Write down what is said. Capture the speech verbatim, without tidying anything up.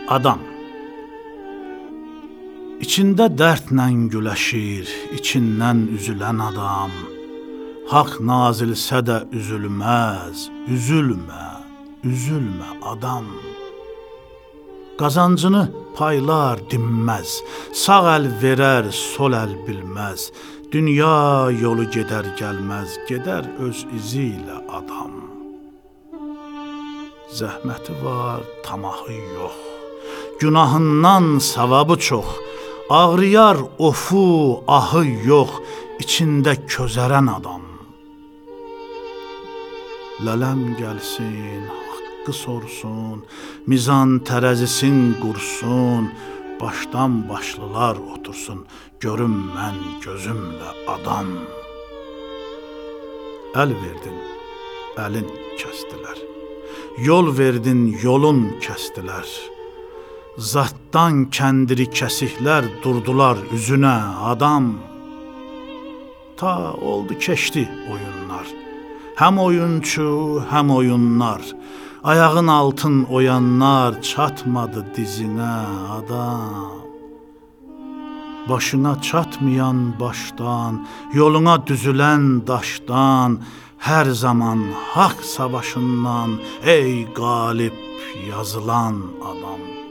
Adam İçində dərdlə güləşir, içindən üzülən adam. Haqq nazilsə də üzülməz, üzülmə, üzülmə adam. Qazancını paylar dinməz, sağ əl verər, sol əl bilməz. Dünya yolu gedər gəlməz, gedər öz izi ilə adam. Zəhməti var, tamahı yox, günahından savabı çox. Ağrıyar ofu, ahı yox, içində közərən adam. Lələm gəlsin, haqqı sorsun, mizan tərəzisin qursun, başdan başlılar otursun, görüm mən gözümlə adam. Əl verdin, əlin kəsdilər, yol verdin, yolun kəsdilər. Zatdan kəndiri kəsiklər durdular üzünə adam. Ta oldu keçdi oyunlar, həm oyunçu, həm oyunlar. Ayağın altın oyanlar çatmadı dizinə adam. Başına çatmayan başdan, yoluna düzülən daşdan, hər zaman haqq savaşından ey qalib yazılan adam.